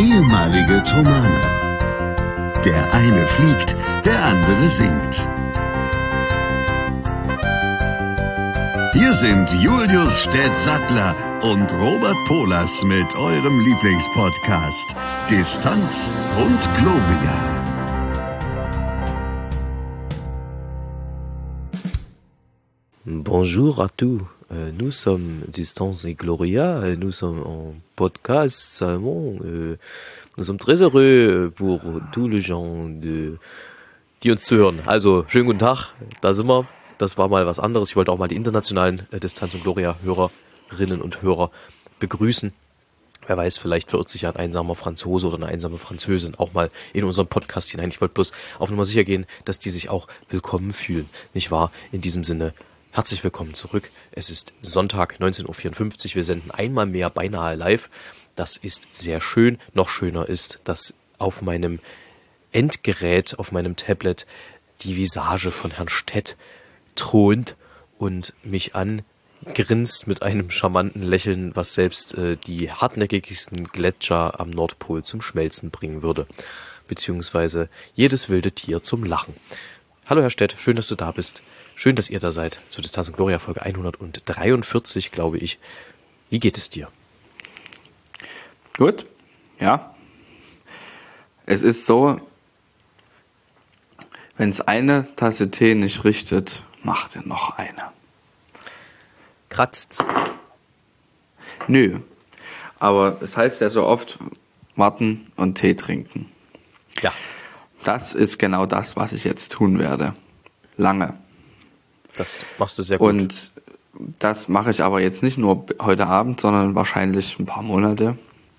ehemalige Tomane. Der eine fliegt, der andere singt. Hier sind Julius Städtsattler und Robert Polas mit eurem Lieblingspodcast Distanz und Gloria. Bonjour à tous, nous sommes Distance et Gloria, nous sommes en podcast seulement, nous sommes très heureux pour tous les gens, die uns zuhören. Also, schönen guten Tag, da sind wir. Das war mal was anderes. Ich wollte auch mal die internationalen Distanz und Gloria Hörerinnen und Hörer begrüßen. Wer weiß, vielleicht verirrt sich ja ein einsamer Franzose oder eine einsame Französin auch mal in unseren Podcast hinein. Ich wollte bloß auf Nummer sicher gehen, dass die sich auch willkommen fühlen. Nicht wahr? In diesem Sinne, herzlich willkommen zurück. Es ist Sonntag, 19.54 Uhr. Wir senden einmal mehr beinahe live. Das ist sehr schön. Noch schöner ist, dass auf meinem Endgerät, auf meinem Tablet, die Visage von Herrn Stett thront und mich angrinst mit einem charmanten Lächeln, was selbst die hartnäckigsten Gletscher am Nordpol zum Schmelzen bringen würde. Beziehungsweise jedes wilde Tier zum Lachen. Hallo Herr Stett, schön, dass du da bist. Schön, dass ihr da seid. Zur Distanz und Gloria Folge 143, glaube ich. Wie geht es dir? Gut, ja. Es ist so, wenn es eine Tasse Tee nicht richtet, macht er noch eine. Kratzt's? Nö, aber es heißt ja so oft, warten und Tee trinken. Ja. Das ist genau das, was ich jetzt tun werde. Lange. Das machst du sehr gut. Und das mache ich aber jetzt nicht nur heute Abend, sondern wahrscheinlich ein paar Monate.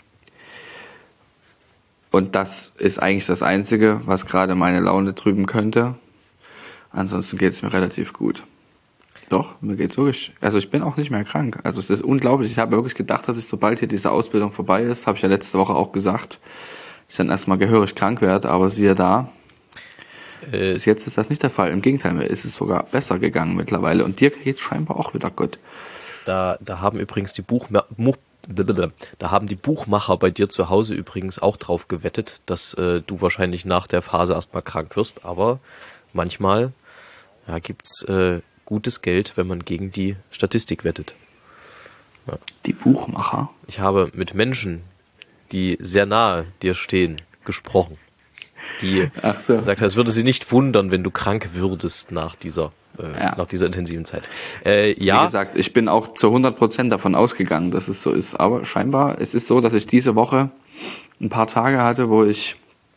Und das ist eigentlich das Einzige, was gerade meine Laune trüben könnte. Ansonsten geht es mir relativ gut. Doch, mir geht's wirklich. Also ich bin auch nicht mehr krank. Also es ist unglaublich. Ich habe wirklich gedacht, dass ich, sobald hier diese Ausbildung vorbei ist, habe ich ja letzte Woche auch gesagt, ich dann erstmal gehörig krank werde, aber siehe da, bis jetzt ist das nicht der Fall. Im Gegenteil, mir ist es sogar besser gegangen mittlerweile. Und dir geht's scheinbar auch wieder gut. Da haben übrigens die Buchmacher bei dir zu Hause übrigens auch drauf gewettet, dass du wahrscheinlich nach der Phase erstmal krank wirst. Aber manchmal gibt's gutes Geld, wenn man gegen die Statistik wettet. Ja. Die Buchmacher? Ich habe mit Menschen, die sehr nahe dir stehen, gesprochen. Die gesagt, es würde sie nicht wundern, wenn du krank würdest nach dieser intensiven Zeit. Wie gesagt, ich bin auch zu 100% davon ausgegangen, dass es so ist. Aber scheinbar, es ist so, dass ich diese Woche ein paar Tage hatte, wo ich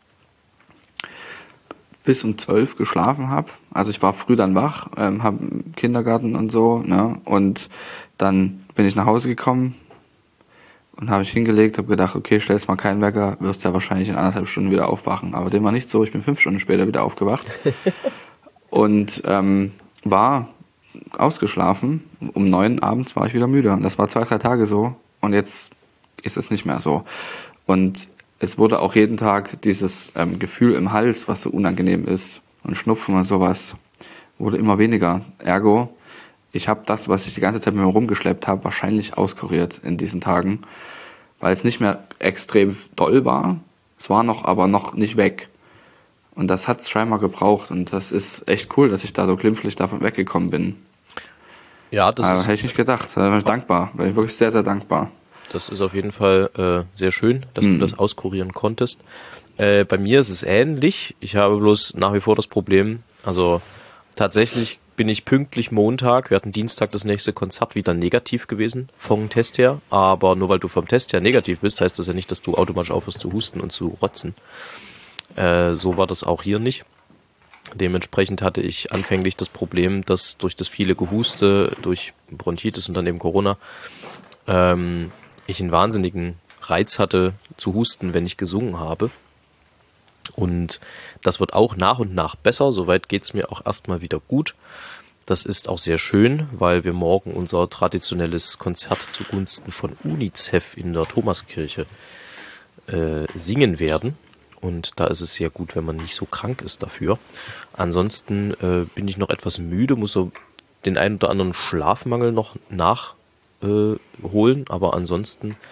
bis um 12 geschlafen habe. Also ich war früh dann wach, habe Kindergarten und so, ne? Und dann bin ich nach Hause gekommen und habe mich hingelegt, habe gedacht, okay, stellst mal keinen Wecker, wirst ja wahrscheinlich in 1,5 Stunden wieder aufwachen. Aber dem war nicht so, ich bin 5 Stunden später wieder aufgewacht und war ausgeschlafen. Um 9 abends war ich wieder müde. Und das war 2-3 Tage so und jetzt ist es nicht mehr so. Und es wurde auch jeden Tag dieses Gefühl im Hals, was so unangenehm ist und Schnupfen und sowas, wurde immer weniger. Ergo, ich habe das, was ich die ganze Zeit mit mir rumgeschleppt habe, wahrscheinlich auskuriert in diesen Tagen, weil es nicht mehr extrem doll war. Es war aber noch nicht weg. Und das hat es scheinbar gebraucht. Und das ist echt cool, dass ich da so glimpflich davon weggekommen bin. Ja, das ist... Hätte ich nicht gedacht. Da bin ich dankbar. Bin ich wirklich sehr, sehr dankbar. Das ist auf jeden Fall sehr schön, dass du das auskurieren konntest. Bei mir ist es ähnlich. Ich habe bloß nach wie vor das Problem, also tatsächlich bin ich pünktlich Montag, wir hatten Dienstag das nächste Konzert, wieder negativ gewesen vom Test her. Aber nur weil du vom Test her negativ bist, heißt das ja nicht, dass du automatisch aufhörst zu husten und zu rotzen. So war das auch hier nicht. Dementsprechend hatte ich anfänglich das Problem, dass durch das viele Gehuste, durch Bronchitis und dann eben Corona, ich einen wahnsinnigen Reiz hatte zu husten, wenn ich gesungen habe. Und das wird auch nach und nach besser. Soweit geht's mir auch erstmal wieder gut. Das ist auch sehr schön, weil wir morgen unser traditionelles Konzert zugunsten von UNICEF in der Thomaskirche singen werden. Und da ist es sehr gut, wenn man nicht so krank ist dafür. Ansonsten bin ich noch etwas müde, muss so den einen oder anderen Schlafmangel noch nachholen. Aber ansonsten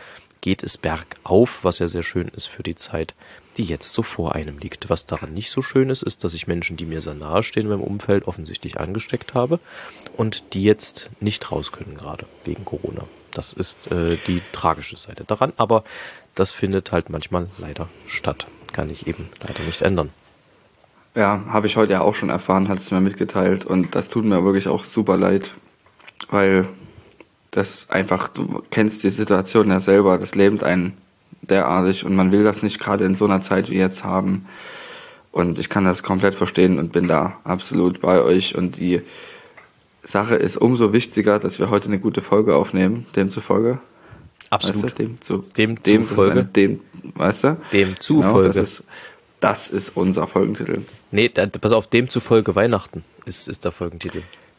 geht es bergauf, was ja sehr schön ist für die Zeit, die jetzt so vor einem liegt. Was daran nicht so schön ist, ist, dass ich Menschen, die mir sehr nahe stehen in meinem Umfeld, offensichtlich angesteckt habe und die jetzt nicht raus können gerade, wegen Corona. Das ist die tragische Seite daran, aber das findet halt manchmal leider statt. Kann ich eben leider nicht ändern. Ja, habe ich heute ja auch schon erfahren, hat es mir mitgeteilt und das tut mir wirklich auch super leid, weil das einfach, du kennst die Situation ja selber, das lähmt einen derartig und man will das nicht gerade in so einer Zeit wie jetzt haben und ich kann das komplett verstehen und bin da absolut bei euch und die Sache ist umso wichtiger, dass wir heute eine gute Folge aufnehmen, demzufolge. Absolut. Weißt du, Demzufolge. Weißt du? Demzufolge. Genau, das ist unser Folgentitel. Nee, pass auf, demzufolge Weihnachten ist der Folgentitel.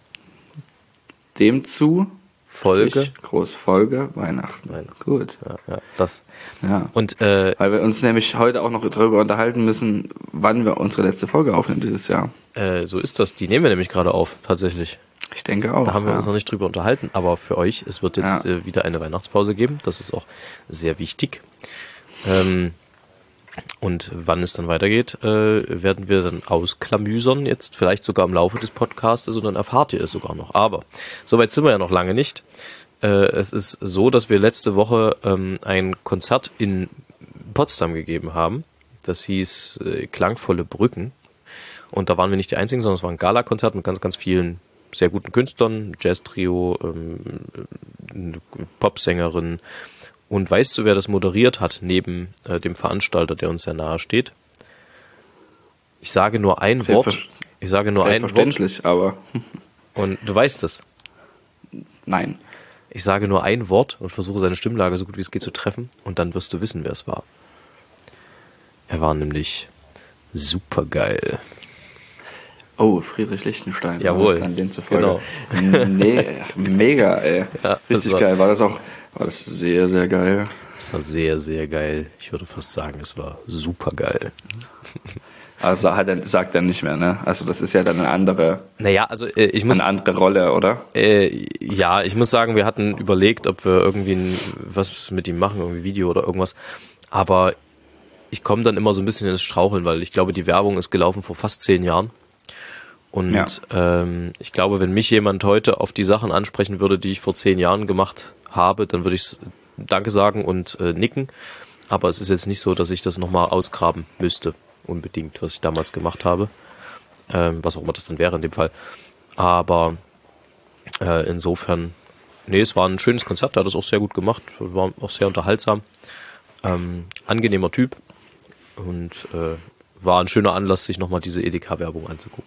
Demzu Folge. Großfolge Weihnachten. Gut. Ja, das. Ja. Und, weil wir uns nämlich heute auch noch darüber unterhalten müssen, wann wir unsere letzte Folge aufnehmen dieses Jahr. So ist das. Die nehmen wir nämlich gerade auf, tatsächlich. Ich denke auch. Da haben wir uns noch nicht drüber unterhalten, aber für euch, es wird jetzt wieder eine Weihnachtspause geben. Das ist auch sehr wichtig. Und wann es dann weitergeht, werden wir dann ausklamüsern, jetzt vielleicht sogar im Laufe des Podcasts, und dann erfahrt ihr es sogar noch. Aber soweit sind wir ja noch lange nicht. Es ist so, dass wir letzte Woche ein Konzert in Potsdam gegeben haben. Das hieß Klangvolle Brücken. Und da waren wir nicht die Einzigen, sondern es war ein Gala-Konzert mit ganz, ganz vielen sehr guten Künstlern, Jazz-Trio, Popsängerin. Und weißt du, wer das moderiert hat, neben dem Veranstalter, der uns sehr nahe steht? Ich sage nur ein Wort. Ich sage nur ein Wort. Selbstverständlich, aber... Und du weißt es. Nein. Ich sage nur ein Wort und versuche seine Stimmlage so gut wie es geht zu treffen. Und dann wirst du wissen, wer es war. Er war nämlich supergeil. Oh, Friedrich Lichtenstein. Jawohl. Dann den zufolge. Genau. Nee, mega, ey. Ja, richtig geil. War das sehr, sehr geil. Es war sehr, sehr geil. Ich würde fast sagen, es war super geil. Also sagt er nicht mehr, ne? Also das ist ja dann eine andere Rolle, oder? Ja, ich muss sagen, wir hatten überlegt, ob wir irgendwie was mit ihm machen, irgendwie Video oder irgendwas. Aber ich komme dann immer so ein bisschen ins Straucheln, weil ich glaube, die Werbung ist gelaufen vor fast 10 Jahren. Und ich glaube, wenn mich jemand heute auf die Sachen ansprechen würde, die ich vor 10 Jahren gemacht habe, dann würde ich Danke sagen und nicken. Aber es ist jetzt nicht so, dass ich das nochmal ausgraben müsste, unbedingt, was ich damals gemacht habe. Was auch immer das dann wäre in dem Fall. Aber insofern, nee, es war ein schönes Konzert, er hat das auch sehr gut gemacht, war auch sehr unterhaltsam. Angenehmer Typ und war ein schöner Anlass, sich nochmal diese Edeka-Werbung anzugucken.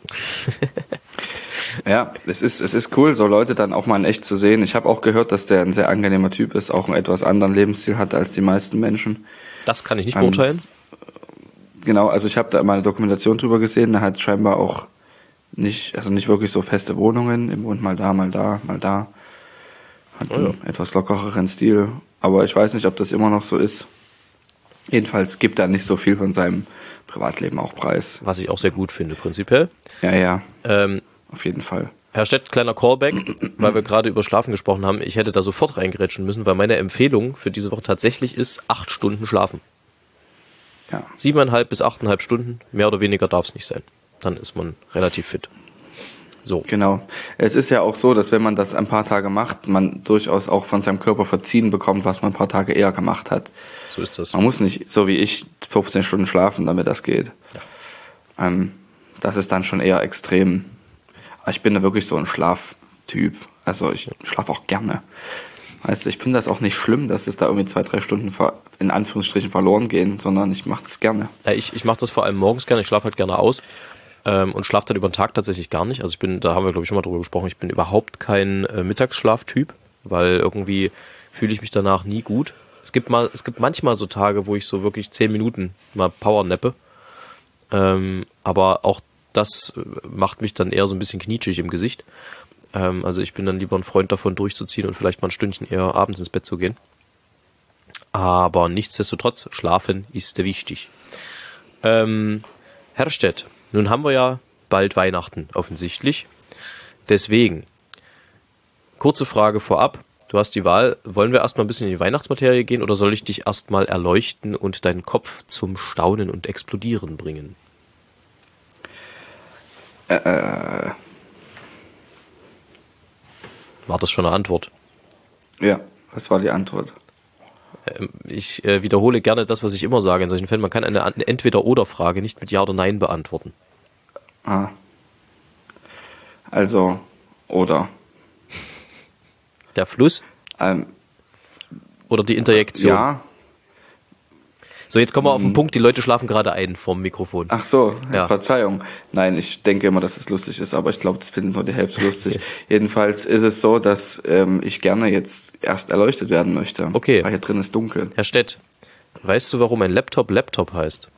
Ja, es ist cool, so Leute dann auch mal in echt zu sehen. Ich habe auch gehört, dass der ein sehr angenehmer Typ ist, auch einen etwas anderen Lebensstil hat als die meisten Menschen. Das kann ich nicht beurteilen. Genau, also ich habe da mal eine Dokumentation drüber gesehen, der hat scheinbar auch nicht wirklich so feste Wohnungen, er wohnt mal da, mal da, mal da. Hat einen etwas lockereren Stil, aber ich weiß nicht, ob das immer noch so ist. Jedenfalls gibt er nicht so viel von seinem Privatleben auch preis. Was ich auch sehr gut finde, prinzipiell. Ja. Auf jeden Fall. Herr Stett, kleiner Callback, weil wir gerade über Schlafen gesprochen haben. Ich hätte da sofort reingerätschen müssen, weil meine Empfehlung für diese Woche tatsächlich ist 8 Stunden schlafen. Ja. 7,5 bis 8,5 Stunden, mehr oder weniger darf es nicht sein. Dann ist man relativ fit. So. Genau. Es ist ja auch so, dass wenn man das ein paar Tage macht, man durchaus auch von seinem Körper verziehen bekommt, was man ein paar Tage eher gemacht hat. So ist das. Man muss nicht, so wie ich, 15 Stunden schlafen, damit das geht. Ja. Das ist dann schon eher extrem. Ich bin da wirklich so ein Schlaftyp. Also ich schlafe auch gerne. Weißt du, ich finde das auch nicht schlimm, dass es da irgendwie 2-3 Stunden in Anführungsstrichen verloren gehen, sondern ich mache das gerne. Ja, ich mache das vor allem morgens gerne. Ich schlafe halt gerne aus und schlafe dann über den Tag tatsächlich gar nicht. Also da haben wir glaube ich schon mal drüber gesprochen, ich bin überhaupt kein Mittagsschlaftyp, weil irgendwie fühle ich mich danach nie gut. Es gibt manchmal so Tage, wo ich so wirklich 10 Minuten mal powernappe. Aber auch das macht mich dann eher so ein bisschen knietschig im Gesicht. Also ich bin dann lieber ein Freund davon, durchzuziehen und vielleicht mal ein Stündchen eher abends ins Bett zu gehen. Aber nichtsdestotrotz, schlafen ist wichtig. Herr Stett, nun haben wir ja bald Weihnachten offensichtlich. Deswegen, kurze Frage vorab. Du hast die Wahl. Wollen wir erstmal ein bisschen in die Weihnachtsmaterie gehen oder soll ich dich erstmal erleuchten und deinen Kopf zum Staunen und Explodieren bringen? War das schon eine Antwort? Ja, was war die Antwort? Ich wiederhole gerne das, was ich immer sage in solchen Fällen. Man kann eine Entweder-oder-Frage nicht mit Ja oder Nein beantworten. Also, oder. Der Fluss oder die Interjektion? Ja. So, jetzt kommen wir auf den Punkt. Die Leute schlafen gerade ein vorm Mikrofon. Ach so, Ja. Verzeihung. Nein, ich denke immer, dass es lustig ist, aber ich glaube, das finden nur die Hälfte lustig. Jedenfalls ist es so, dass ich gerne jetzt erst erleuchtet werden möchte. Okay. Weil hier drin ist dunkel. Herr Stett, weißt du, warum ein Laptop Laptop heißt?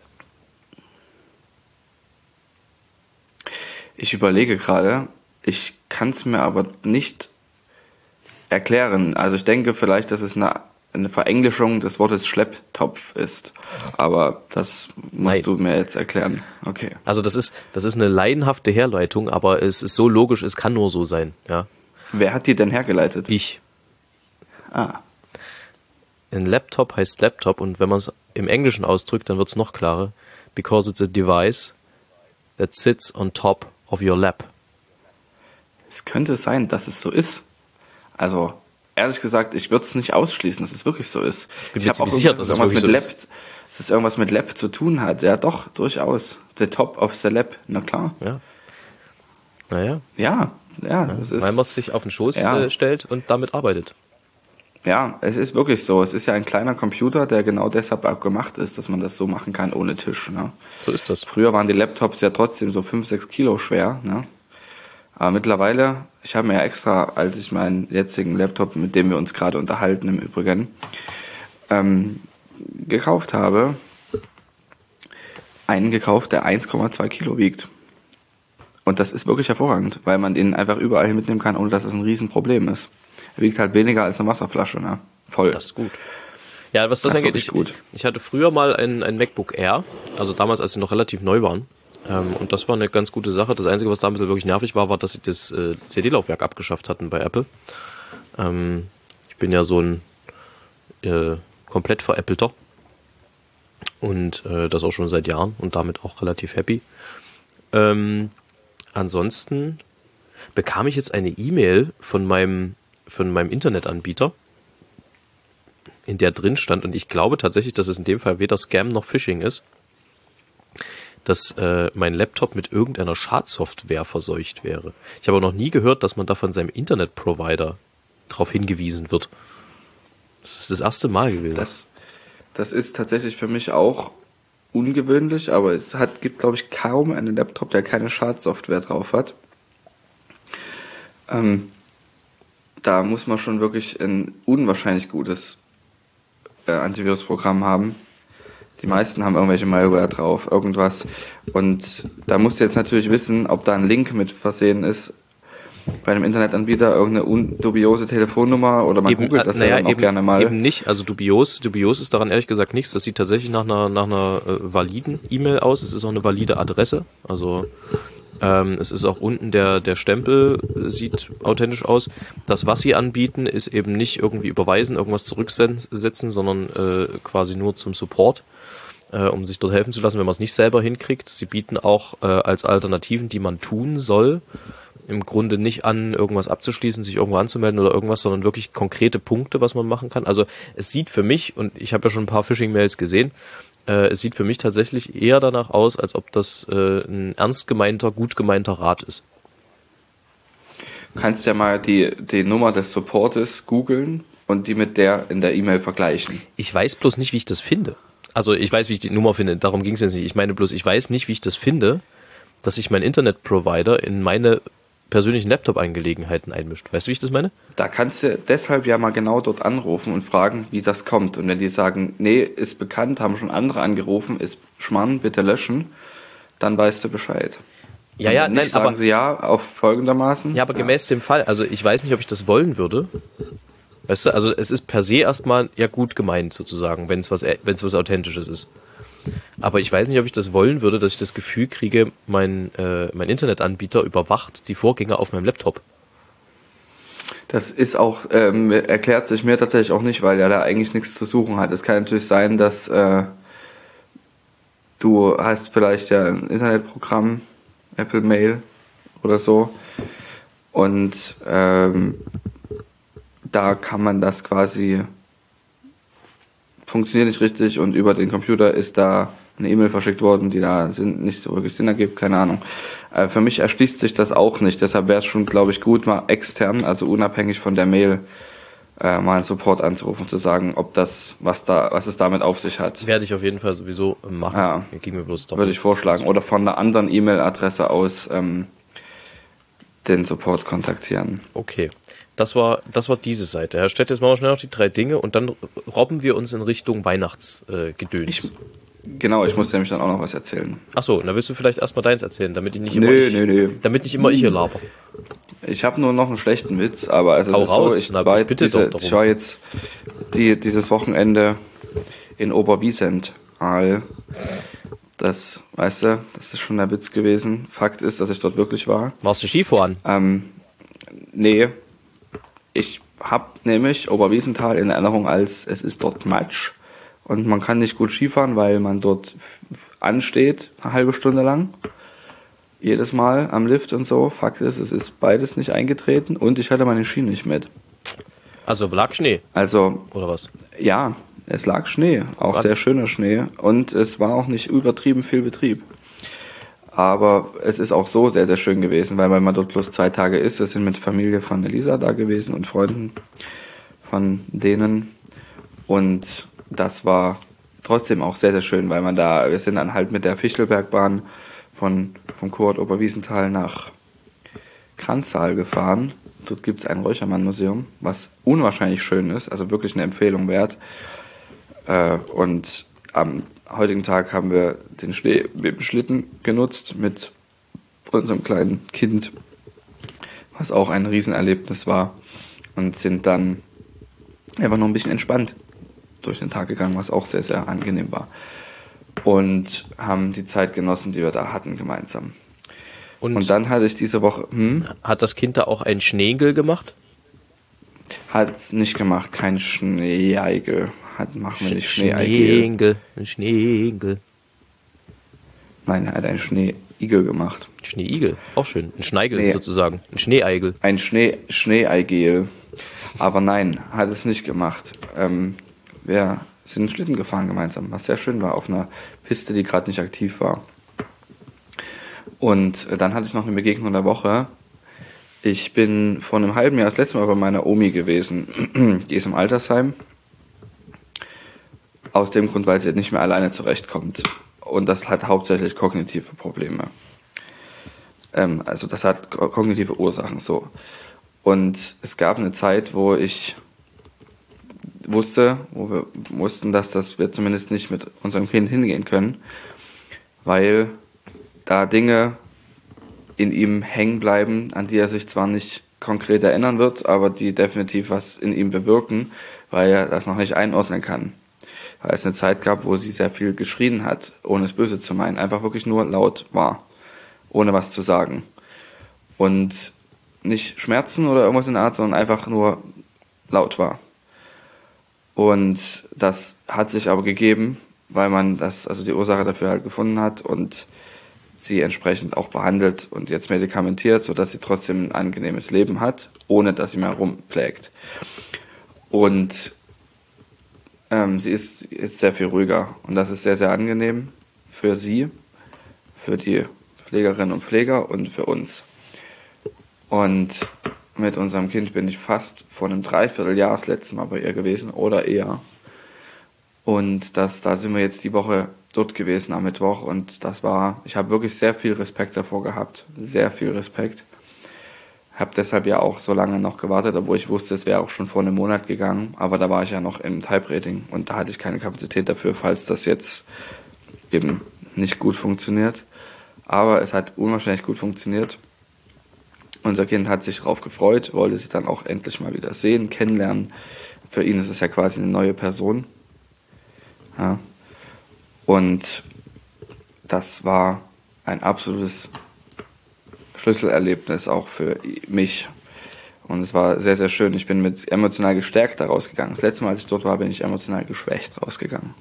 Ich überlege gerade, ich kann es mir aber nicht erklären. Also ich denke vielleicht, dass es eine Verenglischung des Wortes Schlepptopf ist. Aber das musst Nein. du mir jetzt erklären. Okay. Also das ist eine laienhafte Herleitung, aber es ist so logisch, es kann nur so sein. Ja, Wer hat die denn hergeleitet? ich. Ah, Ein Laptop heißt Laptop und wenn man es im Englischen ausdrückt, dann wird es noch klarer. Because it's a device that sits on top of your lap. es könnte sein, dass es so ist. Also, ehrlich gesagt, ich würde es nicht ausschließen, dass es wirklich so ist. bin mir hab ziemlich auch sicher, gehört, dass es irgendwas wirklich mit so Lab, dass es irgendwas mit Lab zu tun hat. Ja, doch, durchaus. The top of the lab, na klar. Ja. Naja, Ja, das ist... weil man es sich auf den Schoß Ja. stellt und damit arbeitet. Ja, es ist wirklich so. Es ist ja ein kleiner Computer, der genau deshalb auch gemacht ist, dass man das so machen kann ohne Tisch. Ne? So ist das. Früher waren die Laptops ja trotzdem so 5-6 Kilo schwer. Ne? Aber mittlerweile, ich habe mir ja extra, als ich meinen jetzigen Laptop, mit dem wir uns gerade unterhalten im Übrigen, gekauft habe, einen gekauft, der 1,2 Kilo wiegt. Und das ist wirklich hervorragend, weil man den einfach überall hin mitnehmen kann, ohne dass es ein Riesenproblem ist. Er wiegt halt weniger als eine Wasserflasche, ne? Voll. Das ist gut. Ja, was das Das ist angeht, wirklich gut. ich hatte früher mal ein MacBook Air, also damals, als sie noch relativ neu waren. Und das war eine ganz gute Sache. Das Einzige, was da ein bisschen wirklich nervig war, dass sie das CD-Laufwerk abgeschafft hatten bei Apple. Ich bin ja so ein komplett veräppelter und das auch schon seit Jahren und damit auch relativ happy. Ansonsten bekam ich jetzt eine E-Mail von meinem Internetanbieter, in der drin stand, und ich glaube tatsächlich, dass es in dem Fall weder Scam noch Phishing ist, dass mein Laptop mit irgendeiner Schadsoftware verseucht wäre. Ich habe aber noch nie gehört, dass man da von seinem Internetprovider darauf hingewiesen wird. Das ist das erste Mal gewesen. Das ist tatsächlich für mich auch ungewöhnlich, aber es gibt, glaube ich, kaum einen Laptop, der keine Schadsoftware drauf hat. Da muss man schon wirklich ein unwahrscheinlich gutes Antivirusprogramm haben. Die meisten haben irgendwelche Malware drauf, irgendwas. Und da musst du jetzt natürlich wissen, ob da ein Link mit versehen ist bei einem Internetanbieter, irgendeine dubiose Telefonnummer, oder man googelt das ja dann auch gerne mal. Eben nicht, also dubios ist daran ehrlich gesagt nichts. Das sieht tatsächlich nach einer validen E-Mail aus. Es ist auch eine valide Adresse. Also es ist auch unten der Stempel, sieht authentisch aus. Das, was sie anbieten, ist eben nicht irgendwie überweisen, irgendwas zurücksetzen, sondern quasi nur zum Support, um sich dort helfen zu lassen, wenn man es nicht selber hinkriegt. Sie bieten auch als Alternativen, die man tun soll, im Grunde nicht an, irgendwas abzuschließen, sich irgendwo anzumelden oder irgendwas, sondern wirklich konkrete Punkte, was man machen kann. Also es sieht für mich, und ich habe ja schon ein paar Phishing-Mails gesehen, es sieht für mich tatsächlich eher danach aus, als ob das ein ernst gemeinter, gut gemeinter Rat ist. Du kannst ja mal die Nummer des Supportes googeln und die mit der in der E-Mail vergleichen. Ich weiß bloß nicht, wie ich das finde. Also ich weiß, wie ich die Nummer finde, darum ging es mir jetzt nicht. Ich meine bloß, ich weiß nicht, wie ich das finde, dass sich mein Internetprovider in meine persönlichen Laptop-Angelegenheiten einmischt. Weißt du, wie ich das meine? Da kannst du deshalb ja mal genau dort anrufen und fragen, wie das kommt. Und wenn die sagen, nee, ist bekannt, haben schon andere angerufen, ist Schmarrn, bitte löschen, dann weißt du Bescheid. Ja, ja, und wenn nicht, sagen sie ja auf folgendermaßen. Ja, aber gemäß dem Fall, also ich weiß nicht, ob ich das wollen würde. Weißt du, also es ist per se erstmal ja gut gemeint sozusagen, wenn es was Authentisches ist. Aber ich weiß nicht, ob ich das wollen würde, dass ich das Gefühl kriege, mein Internetanbieter überwacht die Vorgänge auf meinem Laptop. Das ist auch, erklärt sich mir tatsächlich auch nicht, weil er da eigentlich nichts zu suchen hat. Es kann natürlich sein, dass du hast vielleicht ja ein Internetprogramm, Apple Mail oder so, und da kann man das quasi, funktioniert nicht richtig, und über den Computer ist da eine E-Mail verschickt worden, die da nicht so wirklich Sinn ergibt, keine Ahnung. Für mich erschließt sich das auch nicht, deshalb wäre es schon, glaube ich, gut, mal extern, also unabhängig von der Mail, mal einen Support anzurufen, zu sagen, ob das, was es damit auf sich hat. Werde ich auf jeden Fall sowieso machen. Ja, Ging mir bloß darum. würde ich vorschlagen. Oder von einer anderen E-Mail-Adresse aus den Support kontaktieren. Okay, das war diese Seite. Herr Stett, jetzt machen wir schnell noch die 3 Dinge und dann robben wir uns in Richtung Weihnachtsgedöns. Genau, ich muss nämlich dann auch noch was erzählen. Achso, dann willst du vielleicht erstmal deins erzählen, damit ich nicht immer damit nicht immer ich hier laber. Ich habe nur noch einen schlechten Witz, aber es ist raus. so, ich war jetzt dieses Wochenende in Oberwiesenthal. Das, weißt du, das ist schon der Witz gewesen. Fakt ist, dass ich dort wirklich war. Warst du Skifahren? Nee, ich habe nämlich Oberwiesenthal in Erinnerung als, es ist dort Matsch und man kann nicht gut Skifahren, weil man dort ansteht, eine halbe Stunde lang. Jedes Mal am Lift und so. Fakt ist, es ist beides nicht eingetreten und ich hatte meine Ski nicht mit. Also lag Schnee? Also, oder was? Ja, es lag Schnee, auch Was? sehr schöner Schnee, und es war auch nicht übertrieben viel Betrieb. Aber es ist auch so sehr, sehr schön gewesen, weil man dort bloß 2 Tage ist. Wir sind mit Familie von Elisa da gewesen und Freunden von denen. Und das war trotzdem auch sehr, sehr schön, weil wir sind dann halt mit der Fichtelbergbahn vom Kurort Oberwiesenthal nach Kranzsaal gefahren. Dort gibt es ein Räuchermann-Museum, was unwahrscheinlich schön ist, also wirklich eine Empfehlung wert. Und am heutigen Tag haben wir den Schneebeschlitten genutzt mit unserem kleinen Kind, was auch ein Riesenerlebnis war, und sind dann einfach nur ein bisschen entspannt durch den Tag gegangen, was auch sehr, sehr angenehm war. Und haben die Zeit genossen, die wir da hatten, gemeinsam. Und dann hatte ich diese Woche... Hat das Kind da auch ein Schneegel gemacht? Hat's nicht gemacht, kein Schneeigel. Machen wir nicht Schneeigel. Ein Schneegel. Nein, er hat einen Schneeigel gemacht. Schneeigel, auch schön. Ein Schneigel sozusagen. Ein Schneeigel. Ein Schneeigel. Aber nein, hat es nicht gemacht. Wir sind Schlitten gefahren gemeinsam, was sehr schön war, auf einer Piste, die gerade nicht aktiv war. Und dann hatte ich noch eine Begegnung der Woche. Ich bin vor einem halben Jahr das letzte Mal bei meiner Omi gewesen. Die ist im Altersheim. Aus dem Grund, weil sie nicht mehr alleine zurechtkommt. Und das hat hauptsächlich kognitive Probleme. Also das hat kognitive Ursachen so. Und es gab eine Zeit, wo wir wussten, dass wir zumindest nicht mit unserem Kind hingehen können, weil da Dinge in ihm hängen bleiben, an die er sich zwar nicht konkret erinnern wird, aber die definitiv was in ihm bewirken, weil er das noch nicht einordnen kann. Weil es eine Zeit gab, wo sie sehr viel geschrien hat, ohne es böse zu meinen, einfach wirklich nur laut war, ohne was zu sagen. Und nicht Schmerzen oder irgendwas in der Art, sondern einfach nur laut war. Und das hat sich aber gegeben, weil man die Ursache dafür halt gefunden hat und sie entsprechend auch behandelt und jetzt medikamentiert, sodass sie trotzdem ein angenehmes Leben hat, ohne dass sie mehr rumplägt. Und sie ist jetzt sehr viel ruhiger und das ist sehr, sehr angenehm für sie, für die Pflegerinnen und Pfleger und für uns. Und mit unserem Kind bin ich fast vor einem Dreivierteljahr das letzte Mal bei ihr gewesen oder eher. Und da sind wir jetzt die Woche dort gewesen am Mittwoch und ich habe wirklich sehr viel Respekt davor gehabt, sehr viel Respekt. Habe deshalb ja auch so lange noch gewartet, obwohl ich wusste, es wäre auch schon vor einem Monat gegangen, aber da war ich ja noch im Type-Rating und da hatte ich keine Kapazität dafür, falls das jetzt eben nicht gut funktioniert. Aber es hat unwahrscheinlich gut funktioniert. Unser Kind hat sich darauf gefreut, wollte sie dann auch endlich mal wieder sehen, kennenlernen. Für ihn ist es ja quasi eine neue Person. Ja. Und das war ein absolutes Schlüsselerlebnis auch für mich. Und es war sehr, sehr schön. Ich bin mit emotional gestärkt da rausgegangen. Das letzte Mal, als ich dort war, bin ich emotional geschwächt rausgegangen.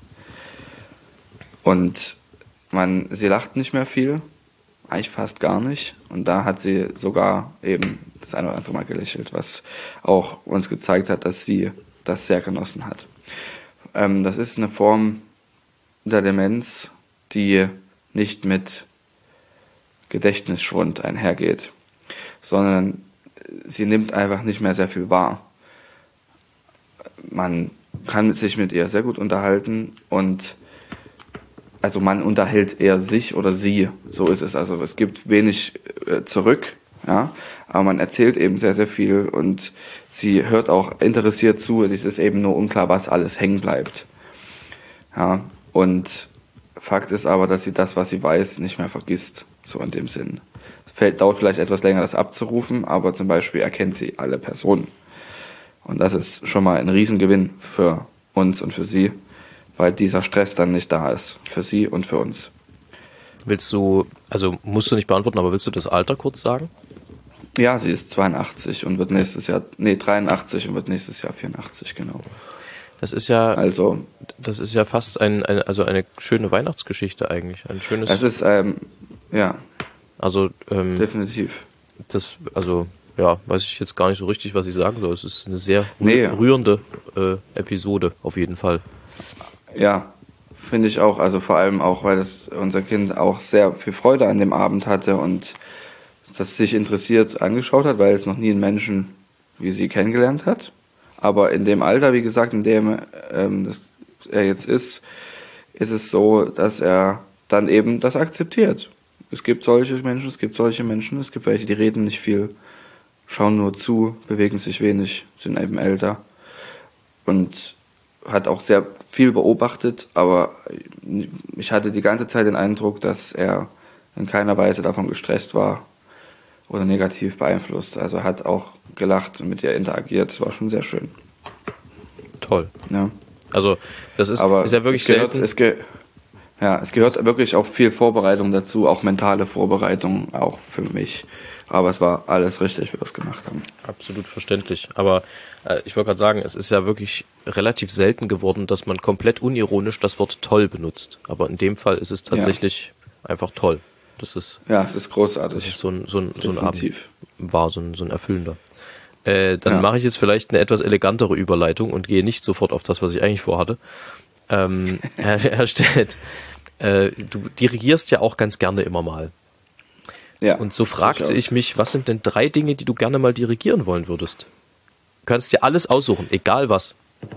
Und sie lacht nicht mehr viel, eigentlich fast gar nicht. Und da hat sie sogar eben das ein oder andere Mal gelächelt, was auch uns gezeigt hat, dass sie das sehr genossen hat. Das ist eine Form der Demenz, die nicht mit Gedächtnisschwund einhergeht, sondern sie nimmt einfach nicht mehr sehr viel wahr. Man kann sich mit ihr sehr gut unterhalten und also man unterhält eher sich oder sie, so ist es. Also es gibt wenig zurück, ja, aber man erzählt eben sehr, sehr viel und sie hört auch interessiert zu. Es ist eben nur unklar, was alles hängen bleibt. Ja, und Fakt ist aber, dass sie das, was sie weiß, nicht mehr vergisst, so in dem Sinn. Dauert vielleicht etwas länger, das abzurufen, aber zum Beispiel erkennt sie alle Personen. Und das ist schon mal ein Riesengewinn für uns und für sie, weil dieser Stress dann nicht da ist, für sie und für uns. Musst du nicht beantworten, aber willst du das Alter kurz sagen? Ja, sie ist 82 und wird 83 und wird nächstes Jahr 84, genau. Das ist ja fast eine schöne Weihnachtsgeschichte eigentlich. Ein schönes. Es ist, ja. Also, definitiv. Weiß ich jetzt gar nicht so richtig, was ich sagen soll. Es ist eine sehr rührende Episode, auf jeden Fall. Ja, finde ich auch. Also vor allem auch, weil unser Kind auch sehr viel Freude an dem Abend hatte und das sich interessiert angeschaut hat, weil es noch nie einen Menschen wie sie kennengelernt hat. Aber in dem Alter, wie gesagt, in dem er jetzt ist es so, dass er dann eben das akzeptiert. Es gibt solche Menschen, es gibt solche Menschen, es gibt welche, die reden nicht viel, schauen nur zu, bewegen sich wenig, sind eben älter und hat auch sehr viel beobachtet, aber ich hatte die ganze Zeit den Eindruck, dass er in keiner Weise davon gestresst war oder negativ beeinflusst. Also hat auch gelacht und mit ihr interagiert. Das war schon sehr schön. Toll. Ja. Also das ist ja wirklich selten. Es gehört wirklich auch viel Vorbereitung dazu, auch mentale Vorbereitung, auch für mich. Aber es war alles richtig, wie wir es gemacht haben. Absolut verständlich. Aber ich wollte gerade sagen, es ist ja wirklich relativ selten geworden, dass man komplett unironisch das Wort toll benutzt. Aber in dem Fall ist es tatsächlich einfach toll. Es ist großartig. Das ist so ein Abend war, so ein erfüllender. Dann mache ich jetzt vielleicht eine etwas elegantere Überleitung und gehe nicht sofort auf das, was ich eigentlich vorhatte. Herr Stett, du dirigierst ja auch ganz gerne immer mal. Ja, und so fragte ich mich, was sind denn 3 Dinge, die du gerne mal dirigieren wollen würdest? Du kannst dir alles aussuchen, egal was.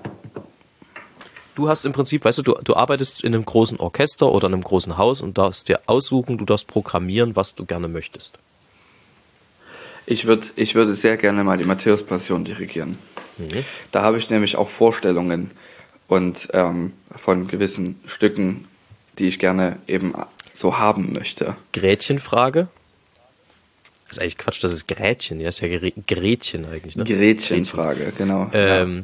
Du hast im Prinzip, weißt du arbeitest in einem großen Orchester oder in einem großen Haus und darfst dir aussuchen, du darfst programmieren, was du gerne möchtest. Ich würde sehr gerne mal die Matthäus-Passion dirigieren. Mhm. Da habe ich nämlich auch Vorstellungen und von gewissen Stücken, die ich gerne eben so haben möchte. Gretchenfrage? Das ist eigentlich Quatsch, das ist Gretchen. Ja, ist ja Gretchen eigentlich, ne? Gretchenfrage, genau.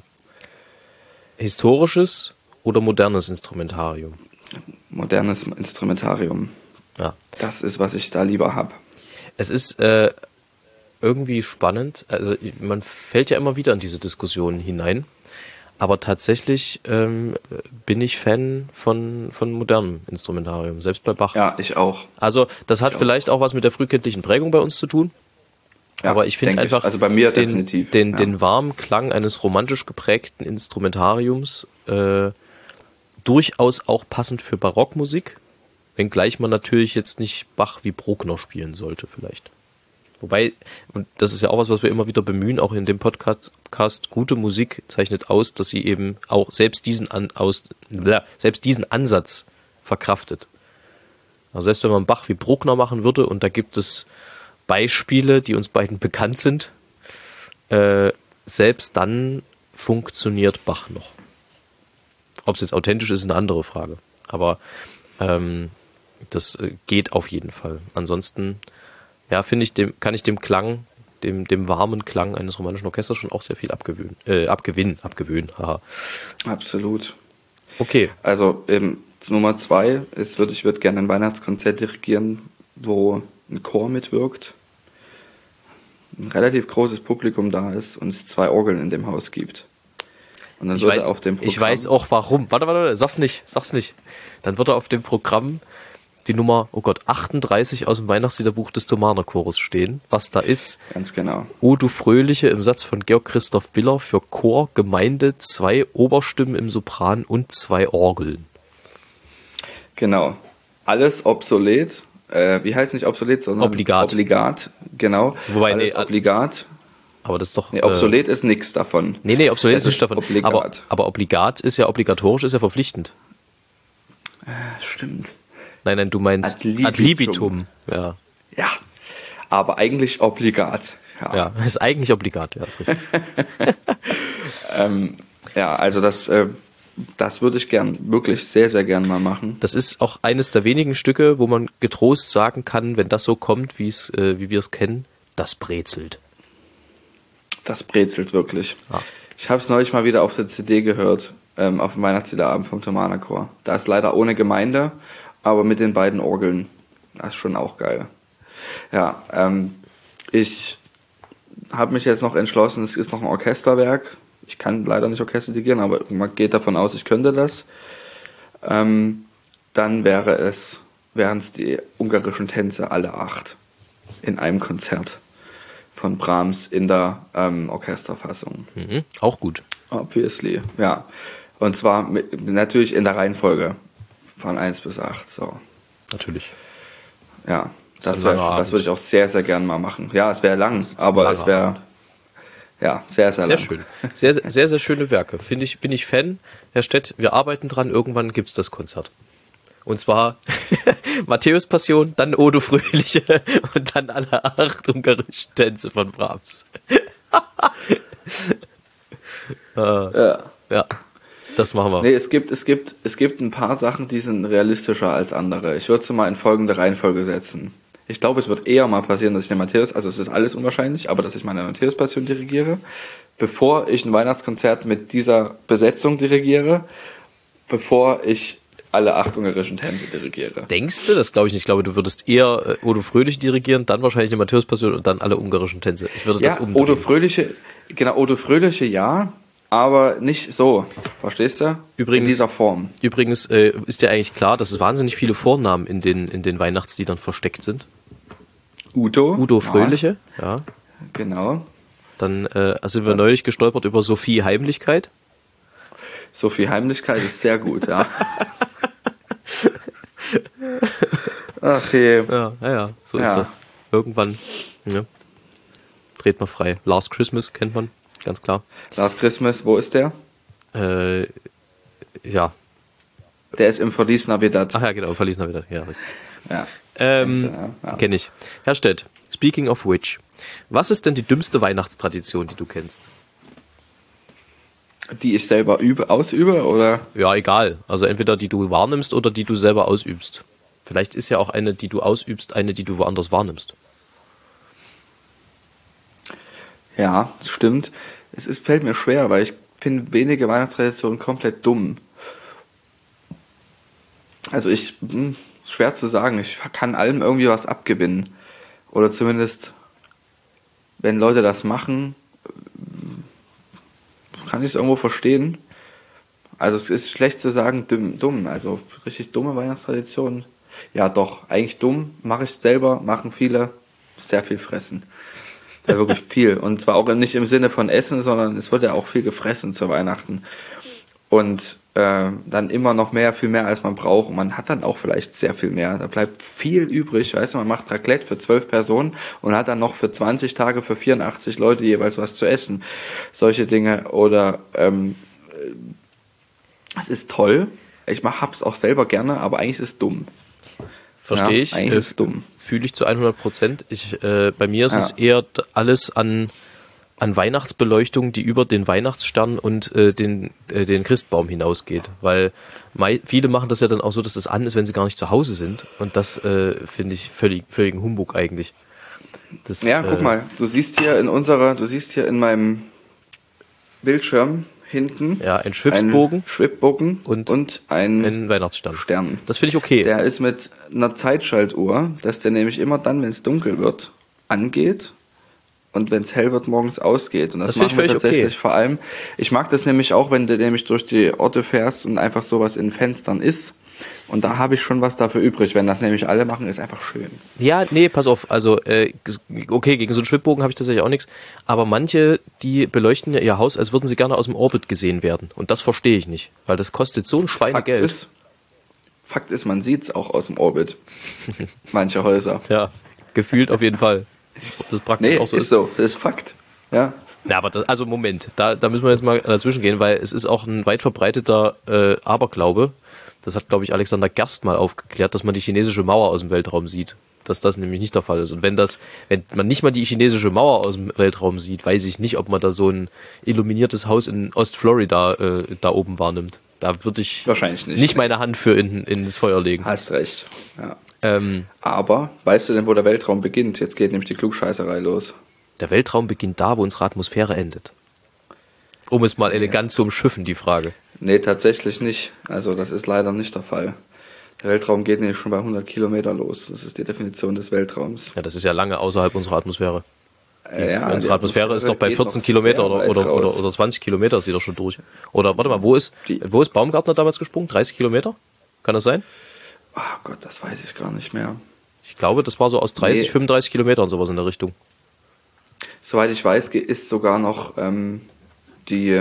Historisches oder modernes Instrumentarium? Modernes Instrumentarium. Ja. Das ist, was ich da lieber habe. Es ist irgendwie spannend. Also man fällt ja immer wieder in diese Diskussionen hinein. Aber tatsächlich bin ich Fan von modernem Instrumentarium, selbst bei Bach. Ja, ich auch. Also das hat vielleicht auch was mit der frühkindlichen Prägung bei uns zu tun. Ja, aber ich finde einfach also bei mir definitiv. Den warmen Klang eines romantisch geprägten Instrumentariums durchaus auch passend für Barockmusik, wenngleich man natürlich jetzt nicht Bach wie Bruckner spielen sollte vielleicht. Wobei, und das ist ja auch was wir immer wieder bemühen, auch in dem Podcast, gute Musik zeichnet aus, dass sie eben auch selbst diesen Ansatz verkraftet. Also selbst wenn man Bach wie Bruckner machen würde, und da gibt es Beispiele, die uns beiden bekannt sind, selbst dann funktioniert Bach noch. Ob es jetzt authentisch ist, ist eine andere Frage. Aber das geht auf jeden Fall. Ansonsten kann ich dem Klang, dem warmen Klang eines romanischen Orchesters schon auch sehr viel abgewöhnen. Haha. Absolut. Okay. Also Nummer 2 ist, ich würde gerne ein Weihnachtskonzert dirigieren, wo ein Chor mitwirkt. ein relativ großes Publikum da ist und es 2 Orgeln in dem Haus gibt. Und dann wird er auf dem Programm... Ich weiß auch warum. Warte, sag's nicht. Dann wird er auf dem Programm die Nummer, 38 aus dem Weihnachtsliederbuch des Thomaner Chores stehen. Was da ist: Ganz genau. O du Fröhliche im Satz von Georg Christoph Biller für Chor, Gemeinde, 2 Oberstimmen im Sopran und 2 Orgeln. Genau. Alles obsolet. Wie heißt nicht obsolet, sondern Obligat. Genau. Wobei, alles obligat. Aber das ist doch... Nee, obsolet ist nichts davon. Nee, obsolet ist Das nicht davon. Obligat. Aber obligat ist ja obligatorisch, ist ja verpflichtend. Stimmt. Nein, du meinst ad libitum. Ja. Ja, aber eigentlich obligat. Ja, ist eigentlich obligat, ja, ist richtig. Ja, also das würde ich wirklich sehr, sehr gern mal machen. Das ist auch eines der wenigen Stücke, wo man getrost sagen kann, wenn das so kommt, wie wir es kennen, das brezelt. Das brezelt wirklich. Ja. Ich habe es neulich mal wieder auf der CD gehört, auf dem Weihnachtsliederabend vom Thomaner Chor. Da ist leider ohne Gemeinde, aber mit den beiden Orgeln. Das ist schon auch geil. Ja, ich habe mich jetzt noch entschlossen, es ist noch ein Orchesterwerk. Ich kann leider nicht Orchester dirigieren, aber man geht davon aus, ich könnte das. Dann wären es die ungarischen Tänze, alle 8, in einem Konzert von Brahms in der Orchesterfassung. Mhm, auch gut. Obviously, ja. Und zwar natürlich in der Reihenfolge von 1 bis 8. So. Natürlich. Ja, das würde ich auch sehr, sehr gern mal machen. Ja, es wäre lang, aber es wäre sehr, sehr lang. Sehr schön. Sehr, sehr, sehr schöne Werke. Bin ich Fan. Herr Stett, wir arbeiten dran. Irgendwann gibt es das Konzert. Und zwar Matthäus Passion, dann O du Fröhliche und dann alle 8 ungarischen Tänze von Brahms. Ja, das machen wir. Nee, es gibt ein paar Sachen, die sind realistischer als andere. Ich würde sie mal in folgende Reihenfolge setzen. Ich glaube, es wird eher mal passieren, dass ich eine Matthäus, also es ist alles unwahrscheinlich, aber dass ich meine Matthäus-Passion dirigiere, bevor ich ein Weihnachtskonzert mit dieser Besetzung dirigiere, bevor ich alle 8 ungarischen Tänze dirigiere. Denkst du? Das glaube ich nicht. Ich glaube, du würdest eher O du Fröhliche dirigieren, dann wahrscheinlich die Matthäus-Passion und dann alle ungarischen Tänze. Ich würde das umdrehen. O du Fröhliche ja, aber nicht so. Verstehst du? Übrigens, in dieser Form. Übrigens ist dir eigentlich klar, dass es wahnsinnig viele Vornamen in den Weihnachtsliedern versteckt sind. Udo Fröhliche, ja. Genau. Dann sind wir neulich gestolpert über Sophie Heimlichkeit. Sophie Heimlichkeit ist sehr gut, ja. Ach je. Ja, so ist das. Irgendwann dreht man frei. Last Christmas kennt man, ganz klar. Last Christmas, wo ist der? Ja. Der ist im Verlies Navidad. Ach ja, genau, Verlies Navidad, ja. Ja. Kenne ich. Herr Stett, speaking of which, was ist denn die dümmste Weihnachtstradition, die du kennst? Die ich selber ausübe, oder? Ja, egal. Also entweder die du wahrnimmst oder die du selber ausübst. Vielleicht ist ja auch eine, die du ausübst, eine, die du woanders wahrnimmst. Ja, das stimmt. Fällt mir schwer, weil ich finde wenige Weihnachtstraditionen komplett dumm. Also schwer zu sagen. Ich kann allem irgendwie was abgewinnen. Oder zumindest, wenn Leute das machen, kann ich es irgendwo verstehen. Also es ist schlecht zu sagen, dumm. Also richtig dumme Weihnachtstraditionen. Ja doch, eigentlich dumm. Mache ich selber, machen viele. Sehr viel fressen. Ja, wirklich viel. Und zwar auch nicht im Sinne von Essen, sondern es wird ja auch viel gefressen zu Weihnachten. Und dann immer noch viel mehr als man braucht. Und man hat dann auch vielleicht sehr viel mehr. Da bleibt viel übrig. Weißt du, man macht Raclette für 12 Personen und hat dann noch für 20 Tage für 84 Leute jeweils was zu essen. Solche Dinge. Oder es ist toll. Ich hab's auch selber gerne, aber eigentlich ist es dumm. Verstehe ich. Eigentlich ist es dumm. Fühle ich zu 100%. Bei mir ist es eher alles an Weihnachtsbeleuchtung, die über den Weihnachtsstern und den Christbaum hinausgeht. Weil viele machen das ja dann auch so, dass das an ist, wenn sie gar nicht zu Hause sind. Und das finde ich völligen Humbug eigentlich. Guck mal, du siehst hier in meinem Bildschirm hinten ein Schwibbogen und ein Weihnachtsstern. Stern. Das finde ich okay. Der ist mit einer Zeitschaltuhr, dass der nämlich immer dann, wenn es dunkel wird, angeht. und wenn es hell wird, morgens ausgeht. Und das Das finde ich machen wir völlig tatsächlich okay. vor allem. Ich mag das nämlich auch, wenn du nämlich durch die Orte fährst und einfach sowas in Fenstern ist. Und da habe ich schon was dafür übrig. Wenn das nämlich alle machen, ist einfach schön. Ja, nee, pass auf. Also, okay, gegen so einen Schwibbogen habe ich tatsächlich auch nichts. Aber manche, die beleuchten ja ihr Haus, als würden sie gerne aus dem Orbit gesehen werden. Und das verstehe ich nicht. Weil das kostet so ein Schweinegeld. Fakt ist, man sieht es auch aus dem Orbit. Manche Häuser. Ja, gefühlt auf jeden Fall. Ob das praktisch Nee, auch so ist so. Das ist Fakt. Ja. Ja, aber also Moment, da müssen wir jetzt mal dazwischen gehen, weil es ist auch ein weit verbreiteter Aberglaube. Das hat, glaube ich, Alexander Gerst mal aufgeklärt, dass man die chinesische Mauer aus dem Weltraum sieht. Dass das nämlich nicht der Fall ist. Und wenn man nicht mal die chinesische Mauer aus dem Weltraum sieht, weiß ich nicht, ob man da so ein illuminiertes Haus in Ostflorida da oben wahrnimmt. Da würde ich Wahrscheinlich nicht. meine Hand für ins Feuer legen. Hast recht. Ja. Aber weißt du denn, wo der Weltraum beginnt? Jetzt geht nämlich die Klugscheißerei los. Der Weltraum beginnt da, wo unsere Atmosphäre endet. Um es mal elegant zu umschiffen, die Frage. Nee, tatsächlich nicht. Also das ist leider nicht der Fall. Der Weltraum geht nämlich schon bei 100 Kilometer los. Das ist die Definition des Weltraums. Ja, das ist ja lange außerhalb unserer Atmosphäre. Unsere die Atmosphäre ist doch bei geht 14 noch Kilometer sehr weit raus. oder 20 Kilometer ist sie doch schon durch. Oder warte mal, wo ist Baumgartner damals gesprungen? 30 Kilometer? Kann das sein? Oh Gott, das weiß ich gar nicht mehr. Ich glaube, das war so aus 30, Nee. 35 Kilometern sowas in der Richtung. Soweit ich weiß, ist sogar noch die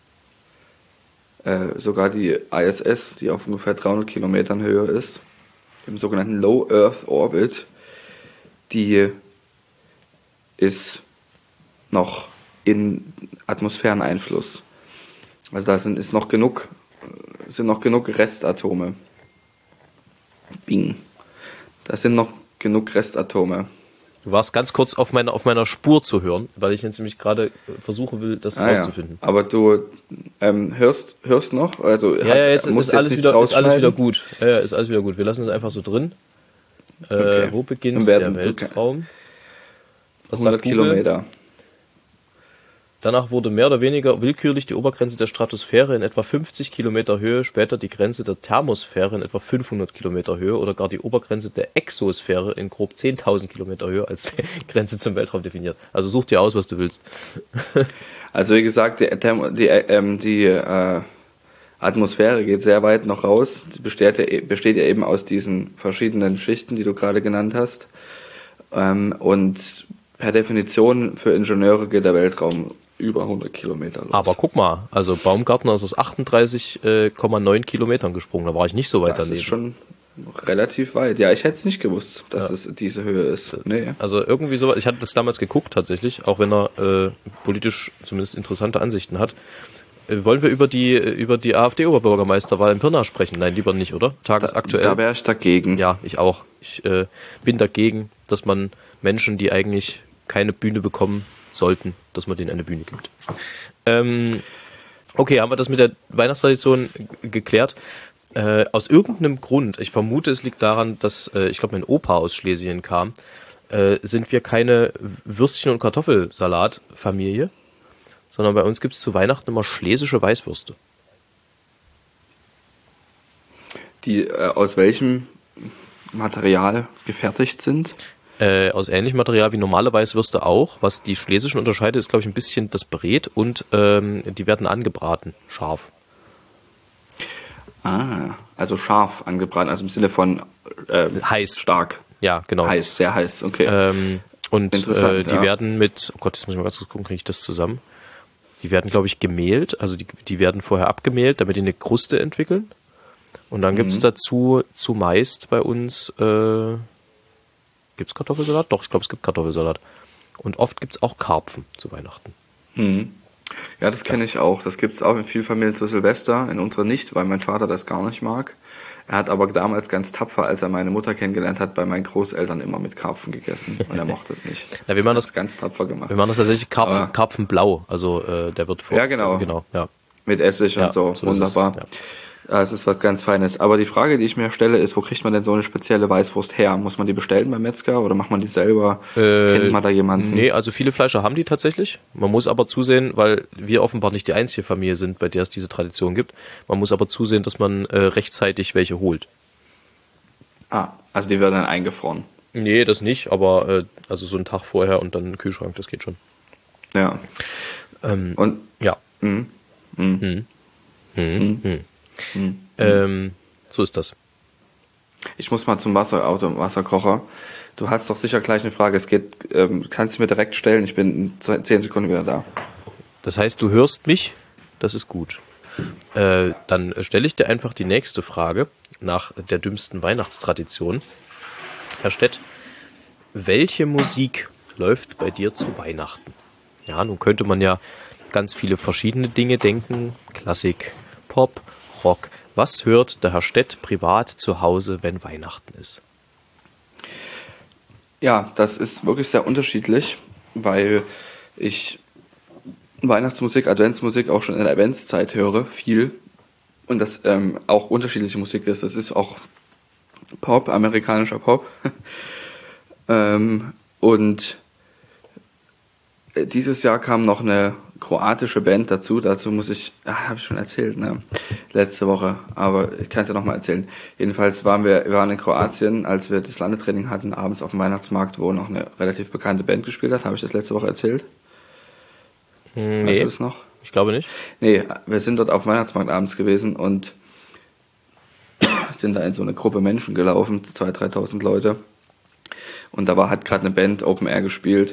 ISS, die auf ungefähr 300 Kilometern Höhe ist, im sogenannten Low Earth Orbit, die ist noch in Atmosphäreneinfluss. Also da sind noch genug Restatome. Bing. Da sind noch genug Restatome. Du warst ganz kurz auf meiner Spur zu hören, weil ich jetzt nämlich gerade versuchen will, das rauszufinden. Ja. Aber du hörst noch? Also Jetzt musst ist alles nichts wieder rausschneiden? gut. Ja, ist alles wieder gut. Wir lassen es einfach so drin. Okay. Wo beginnt Und der werden Weltraum? Was 100 sagt Google? Kilometer. Danach wurde mehr oder weniger willkürlich die Obergrenze der Stratosphäre in etwa 50 Kilometer Höhe, später die Grenze der Thermosphäre in etwa 500 Kilometer Höhe oder gar die Obergrenze der Exosphäre in grob 10.000 Kilometer Höhe als Grenze zum Weltraum definiert. Also such dir aus, was du willst. Also wie gesagt, die Atmosphäre geht sehr weit noch raus. Sie besteht ja eben aus diesen verschiedenen Schichten, die du gerade genannt hast. Und per Definition für Ingenieure geht der Weltraum über 100 Kilometer los. Aber guck mal, also Baumgartner ist aus 38,9 Kilometern gesprungen, da war ich nicht so weit das daneben. ist schon relativ weit. Ja, ich hätte es nicht gewusst, dass es diese Höhe ist. Nee. Also irgendwie so, ich hatte das damals geguckt tatsächlich, auch wenn er politisch zumindest interessante Ansichten hat. Wollen wir über die AfD-Oberbürgermeisterwahl in Pirna sprechen? Nein, lieber nicht, oder? Tagesaktuell. Da wäre ich dagegen. Ja, ich auch. Ich bin dagegen, dass man Menschen, die eigentlich keine Bühne bekommen sollten, dass man denen eine Bühne gibt. Okay, haben wir das mit der Weihnachtstradition geklärt. Aus irgendeinem Grund, ich vermute, es liegt daran, dass, ich glaube, mein Opa aus Schlesien kam, sind wir keine Würstchen- und Kartoffelsalat-Familie, sondern bei uns gibt es zu Weihnachten immer schlesische Weißwürste. Die aus welchem Material gefertigt sind? Aus ähnlichem Material wie normale Weißwürste auch. Was die schlesischen unterscheidet, ist, glaube ich, ein bisschen das Brät und die werden angebraten, scharf. Also scharf angebraten, also im Sinne von heiß. Stark. Ja, genau. Heiß, sehr heiß, okay. Und Interessant, die ja. werden mit, oh Gott, jetzt muss ich mal ganz kurz gucken, kriege ich das zusammen? Die werden, glaube ich, gemehlt, also die werden vorher abgemehlt, damit die eine Kruste entwickeln. Und dann gibt es dazu zumeist bei uns, gibt es Kartoffelsalat? Doch, ich glaube, es gibt Kartoffelsalat. Und oft gibt es auch Karpfen zu Weihnachten. Ja, das kenne ich auch. Das gibt es auch in vielen Familien zu Silvester, in unserer nicht, weil mein Vater das gar nicht mag. Er hat aber damals ganz tapfer, als er meine Mutter kennengelernt hat, bei meinen Großeltern immer mit Karpfen gegessen. Und er mochte es nicht. Ja, wir machen Das das ganz tapfer gemacht. Wir machen das tatsächlich Karpfenblau. Also der wird vor. Ja, genau. Ja. Mit Essig Ja, und so. so ist es, Wunderbar. ja. Es ist was ganz Feines. Aber die Frage, die ich mir stelle, ist, wo kriegt man denn so eine spezielle Weißwurst her? Muss man die bestellen beim Metzger oder macht man die selber? Kennt man da jemanden? Nee, also viele Fleischer haben die tatsächlich. Man muss aber zusehen, weil wir offenbar nicht die einzige Familie sind, bei der es diese Tradition gibt. Man muss aber zusehen, dass man rechtzeitig welche holt. Also die werden dann eingefroren. Nee, das nicht, aber also so einen Tag vorher und dann in den Kühlschrank, das geht schon. Ja. Und Ja. So ist das. ich muss mal zum Wasserkocher. Du hast doch sicher gleich eine Frage. Es geht, kannst du mir direkt stellen. Ich bin in 10 Sekunden wieder da. Das heißt, du hörst mich, das ist gut. Dann stelle ich dir einfach die nächste Frage nach der dümmsten Weihnachtstradition. Herr Stett, welche Musik läuft bei dir zu Weihnachten? Ja, nun könnte man ja ganz viele verschiedene Dinge denken. Klassik, Pop, Rock. Was hört der Herr Stett privat zu Hause, wenn Weihnachten ist? Ja, das ist wirklich sehr unterschiedlich, weil ich Weihnachtsmusik, Adventsmusik auch schon in der Adventszeit höre, viel. Und das auch unterschiedliche Musik ist. Das ist auch Pop, amerikanischer Pop. Und dieses Jahr kam noch eine kroatische Band dazu. Dazu muss ich, habe ich schon erzählt, ne? Letzte Woche, aber ich kann es ja nochmal erzählen. Jedenfalls wir waren in Kroatien, als wir das Landetraining hatten, abends auf dem Weihnachtsmarkt, wo noch eine relativ bekannte Band gespielt hat. Habe ich das letzte Woche erzählt? Nee, Weißt du das noch? ich glaube nicht. Nee, wir sind dort auf dem Weihnachtsmarkt abends gewesen und sind da in so eine Gruppe Menschen gelaufen, 2.000, 3.000 Leute. Und da hat gerade eine Band Open Air gespielt.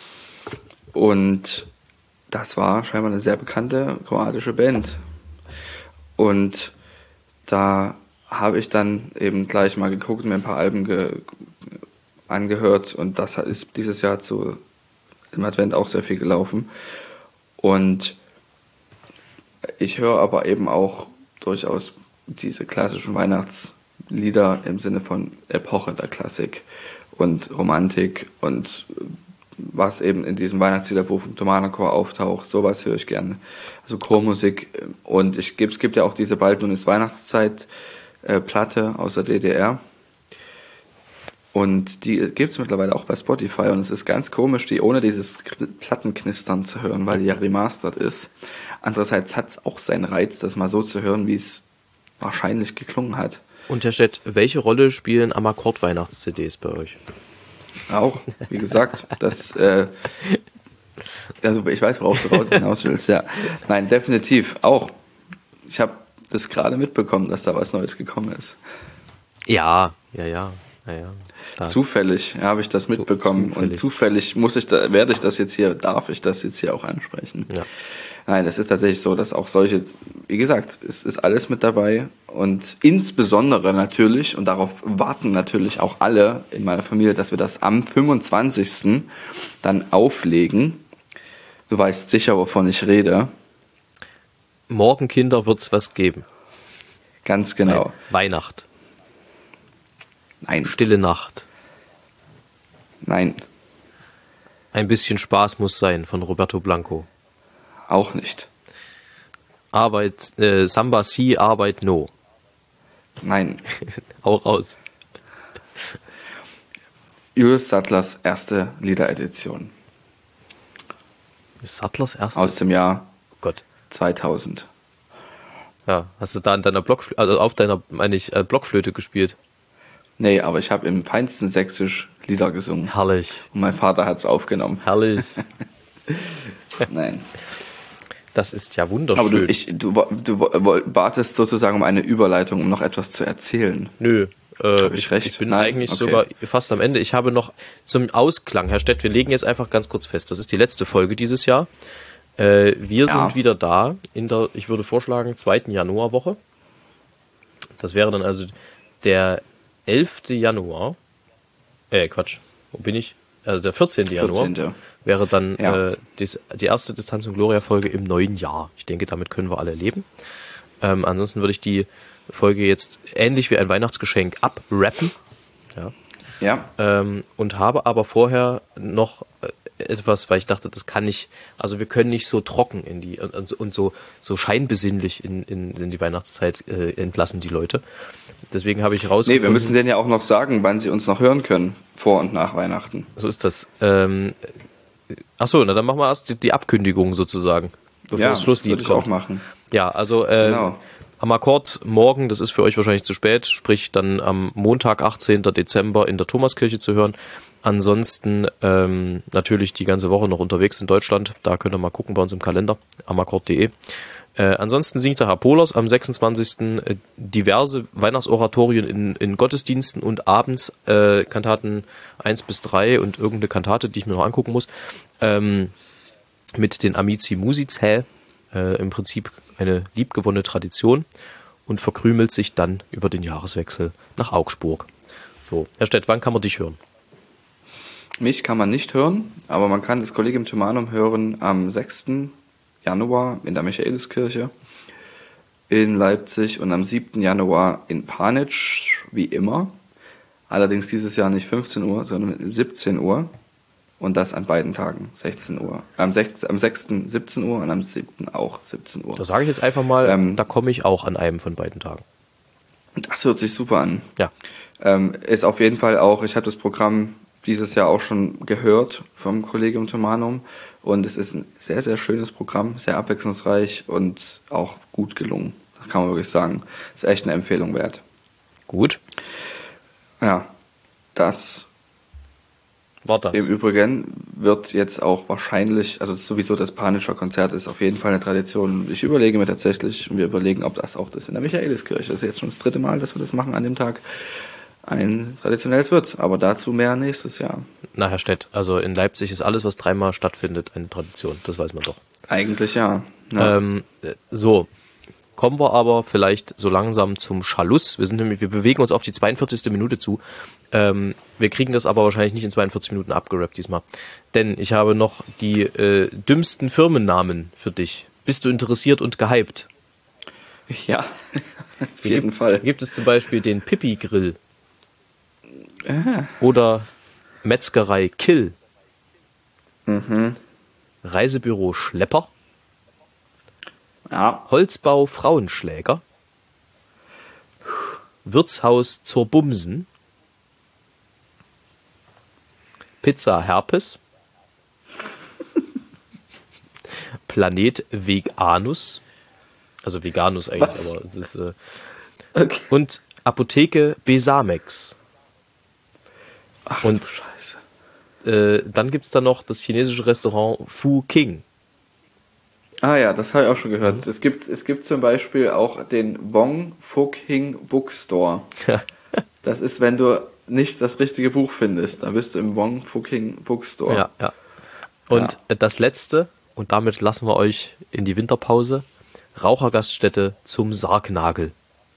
Und das war scheinbar eine sehr bekannte kroatische Band. Und da habe ich dann eben gleich mal geguckt und mir ein paar Alben angehört. Und das ist dieses Jahr im Advent auch sehr viel gelaufen. Und ich höre aber eben auch durchaus diese klassischen Weihnachtslieder im Sinne von Epoche der Klassik und Romantik und was eben in diesem Weihnachtsliederbuch vom Thomanerchor auftaucht, sowas höre ich gerne. Also Chormusik. Und es gibt ja auch diese Bald nun ist Weihnachtszeit Platte aus der DDR. Und die gibt es mittlerweile auch bei Spotify. Und es ist ganz komisch, die ohne dieses Plattenknistern zu hören, weil die ja remastert ist. Andererseits hat es auch seinen Reiz, das mal so zu hören, wie es wahrscheinlich geklungen hat. Und Herr Stett, welche Rolle spielen Amakord-Weihnachts-CDs bei euch? Auch, wie gesagt, also ich weiß, worauf du raus hinaus willst, ja. Nein, definitiv, auch. Ich habe das gerade mitbekommen, dass da was Neues gekommen ist. Ja. Zufällig habe ich das mitbekommen und zufällig darf ich das jetzt hier auch ansprechen. Ja. Nein, es ist tatsächlich so, dass auch solche, wie gesagt, es ist alles mit dabei und insbesondere natürlich, und darauf warten natürlich auch alle in meiner Familie, dass wir das am 25. dann auflegen. Du weißt sicher, wovon ich rede. Morgen, Kinder, wird's was geben. Ganz genau. Weihnacht. Nein. Stille Nacht. Nein. Ein bisschen Spaß muss sein von Roberto Blanco. Auch nicht. Samba si, Arbeit no. Nein. Hau raus. Julius Sattlers erste Liederedition. Sattlers erste? Aus dem Jahr Gott. 2000. Ja, hast du da an deiner Blockflöte gespielt? Nee, aber ich habe im feinsten Sächsisch Lieder gesungen. Herrlich. Und mein Vater hat es aufgenommen. Herrlich. Nein. Das ist ja wunderschön. Aber du wartest sozusagen um eine Überleitung, um noch etwas zu erzählen. Nö. Habe ich recht? Ich bin eigentlich sogar fast am Ende. Ich habe noch zum Ausklang, Herr Stett, wir legen jetzt einfach ganz kurz fest. Das ist die letzte Folge dieses Jahr. Wir sind wieder da in der, ich würde vorschlagen, 2. Januarwoche. Das wäre dann also der 11. Januar. Wo bin ich? Also der 14. Januar wäre dann die erste Distanz- und Gloria-Folge im neuen Jahr. Ich denke, damit können wir alle leben. Ansonsten würde ich die Folge jetzt ähnlich wie ein Weihnachtsgeschenk abrappen. Ja. Und habe aber vorher noch etwas, weil ich dachte, das kann nicht, also wir können nicht so trocken und so scheinbesinnlich in die Weihnachtszeit entlassen, die Leute. Deswegen habe ich rausgefunden... Nee, wir müssen denen ja auch noch sagen, wann sie uns noch hören können, vor und nach Weihnachten. So ist das. Achso, dann machen wir erst die Abkündigung sozusagen, bevor das Schlusslied kommt. Ja, würde ich auch machen. Ja, also am Akkord morgen, das ist für euch wahrscheinlich zu spät, sprich dann am Montag, 18. Dezember in der Thomaskirche zu hören. Ansonsten natürlich die ganze Woche noch unterwegs in Deutschland. Da könnt ihr mal gucken bei uns im Kalender, amakkord.de. Ansonsten singt der Herr Pohlers am 26. Diverse Weihnachtsoratorien in Gottesdiensten und abends Kantaten 1 bis 3 und irgendeine Kantate, die ich mir noch angucken muss, mit den Amici Musicae, im Prinzip eine liebgewonnene Tradition, und verkrümelt sich dann über den Jahreswechsel nach Augsburg. So, Herr Stett, wann kann man dich hören? Mich kann man nicht hören, aber man kann das Collegium Thomanum hören am 6. Januar in der Michaeliskirche in Leipzig und am 7. Januar in Panitsch, wie immer. Allerdings dieses Jahr nicht 15 Uhr, sondern 17 Uhr. Und das an beiden Tagen, 16 Uhr. Am 6. 17 Uhr und am 7. auch 17 Uhr. Da sage ich jetzt einfach mal, da komme ich auch an einem von beiden Tagen. Das hört sich super an. Ja. Ist auf jeden Fall auch, ich habe das Programm dieses Jahr auch schon gehört vom Collegium Thomanum und es ist ein sehr, sehr schönes Programm, sehr abwechslungsreich und auch gut gelungen. Das kann man wirklich sagen. Ist echt eine Empfehlung wert. Gut. Ja, das war das. Im Übrigen wird jetzt auch wahrscheinlich, also sowieso das Panitscher Konzert ist auf jeden Fall eine Tradition. Ich überlege mir tatsächlich, wir überlegen, ob das auch das in der Michaeliskirche, das ist jetzt schon das 3. Mal, dass wir das machen an dem Tag, ein traditionelles wird. Aber dazu mehr nächstes Jahr. Na, Herr Stett, also in Leipzig ist alles, was 3-mal stattfindet, eine Tradition. Das weiß man doch. Eigentlich ja. Ja. So, kommen wir aber vielleicht so langsam zum Schluss. Wir bewegen uns auf die 42. Minute zu. Wir kriegen das aber wahrscheinlich nicht in 42 Minuten abgerappt diesmal. Denn ich habe noch die dümmsten Firmennamen für dich. Bist du interessiert und gehypt? Ja, auf jeden Fall. Gibt es zum Beispiel den Pipi-Grill. Oder Metzgerei Kill. Reisebüro Schlepper. Ja. Holzbau Frauenschläger. Wirtshaus zur Bumsen. Pizza Herpes. Planet Veganus. Also Veganus eigentlich, Was? aber es ist. Okay. Und Apotheke Besamex. Ach Und du Scheiße. dann gibt es da noch das chinesische Restaurant Fu King. Ah ja, das habe ich auch schon gehört. Es gibt zum Beispiel auch den Wong Fuk Hing Bookstore. Das ist, wenn du nicht das richtige Buch findest, dann bist du im Wong Fuk Hing Bookstore. Ja, ja. Und das letzte, und damit lassen wir euch in die Winterpause, Rauchergaststätte zum Sargnagel.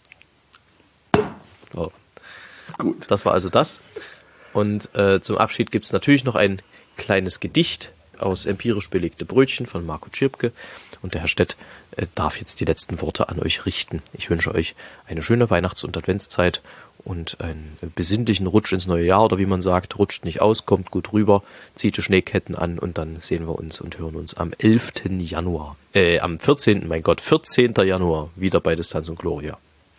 So. Gut. Das war also das. Und zum Abschied gibt es natürlich noch ein kleines Gedicht aus empirisch belegte Brötchen von Marco Tschirpke. Und der Herr Stett darf jetzt die letzten Worte an euch richten. Ich wünsche euch eine schöne Weihnachts- und Adventszeit und einen besinnlichen Rutsch ins neue Jahr, oder wie man sagt, rutscht nicht aus, kommt gut rüber, zieht die Schneeketten an und dann sehen wir uns und hören uns am 11. Januar, am 14. 14. Januar wieder bei Distanz und Gloria.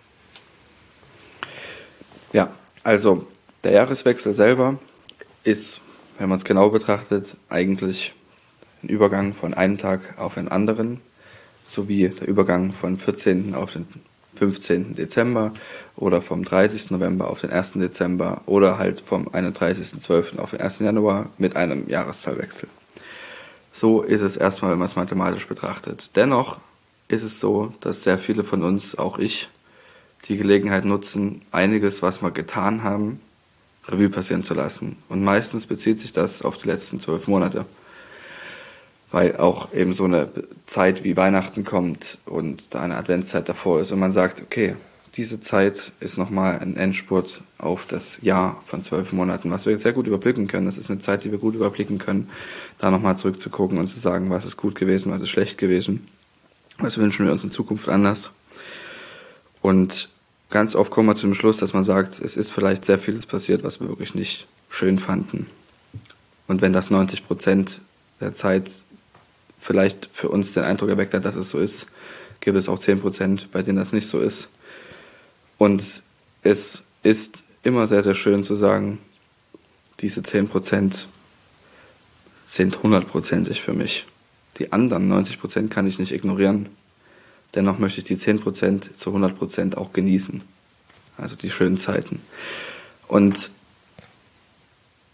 Ja, also der Jahreswechsel selber ist, wenn man es genau betrachtet, eigentlich ein Übergang von einem Tag auf den anderen, sowie der Übergang von 14. auf den 15. Dezember oder vom 30. November auf den 1. Dezember oder halt vom 31.12. auf den 1. Januar mit einem Jahreszahlwechsel. So ist es erstmal, wenn man es mathematisch betrachtet. Dennoch ist es so, dass sehr viele von uns, auch ich, die Gelegenheit nutzen, einiges, was wir getan haben, Revue passieren zu lassen. Und meistens bezieht sich das auf die letzten 12 Monate. Weil auch eben so eine Zeit wie Weihnachten kommt und da eine Adventszeit davor ist und man sagt, okay, diese Zeit ist nochmal ein Endspurt auf das Jahr von 12 Monaten, was wir jetzt sehr gut überblicken können. Das ist eine Zeit, die wir gut überblicken können, da nochmal zurückzugucken und zu sagen, was ist gut gewesen, was ist schlecht gewesen, was wünschen wir uns in Zukunft anders. Und ganz oft kommen wir zu dem Schluss, dass man sagt, es ist vielleicht sehr vieles passiert, was wir wirklich nicht schön fanden. Und wenn das 90% der Zeit vielleicht für uns den Eindruck erweckt hat, dass es so ist, gibt es auch 10%, bei denen das nicht so ist. Und es ist immer sehr, sehr schön zu sagen, diese 10% sind 100%ig für mich. Die anderen 90% kann ich nicht ignorieren. Dennoch möchte ich die 10% zu 100% auch genießen. Also die schönen Zeiten. Und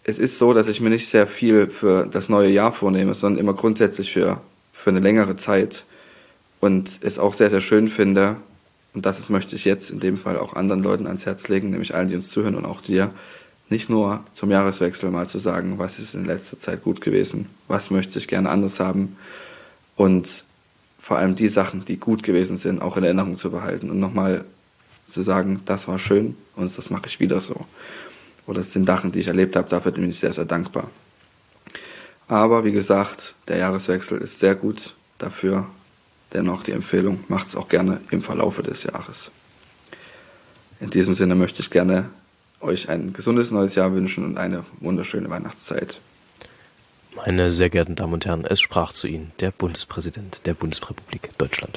es ist so, dass ich mir nicht sehr viel für das neue Jahr vornehme, sondern immer grundsätzlich für eine längere Zeit. Und es auch sehr, sehr schön finde, und das möchte ich jetzt in dem Fall auch anderen Leuten ans Herz legen, nämlich allen, die uns zuhören und auch dir, nicht nur zum Jahreswechsel mal zu sagen, was ist in letzter Zeit gut gewesen, was möchte ich gerne anders haben und vor allem die Sachen, die gut gewesen sind, auch in Erinnerung zu behalten und nochmal zu sagen, das war schön und das mache ich wieder so. Oder es sind Sachen, die ich erlebt habe, dafür bin ich sehr, sehr dankbar. Aber wie gesagt, der Jahreswechsel ist sehr gut dafür. Dennoch die Empfehlung, macht es auch gerne im Verlaufe des Jahres. In diesem Sinne möchte ich gerne euch ein gesundes neues Jahr wünschen und eine wunderschöne Weihnachtszeit. Meine sehr geehrten Damen und Herren, es sprach zu Ihnen der Bundespräsident der Bundesrepublik Deutschland.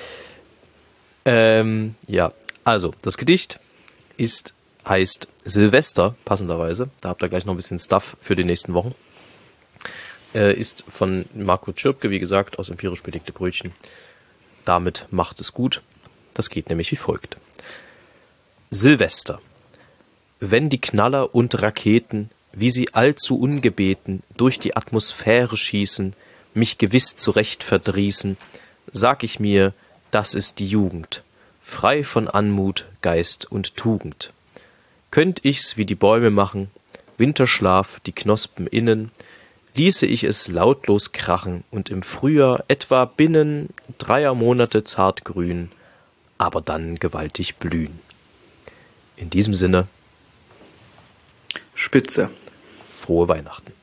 Ja, also das Gedicht heißt Silvester, passenderweise. Da habt ihr gleich noch ein bisschen Stuff für die nächsten Wochen. Ist von Marco Tschirpke, wie gesagt, aus Empirisch belegte Brötchen. Damit macht es gut. Das geht nämlich wie folgt. Silvester. Wenn die Knaller und Raketen, wie sie allzu ungebeten durch die Atmosphäre schießen, mich gewiss zurecht verdrießen, sag ich mir, das ist die Jugend, frei von Anmut, Geist und Tugend. Könnt ich's wie die Bäume machen, Winterschlaf, die Knospen innen, ließe ich es lautlos krachen und im Frühjahr etwa binnen 3 Monate zartgrün, aber dann gewaltig blühen. In diesem Sinne, Spitze. frohe Weihnachten.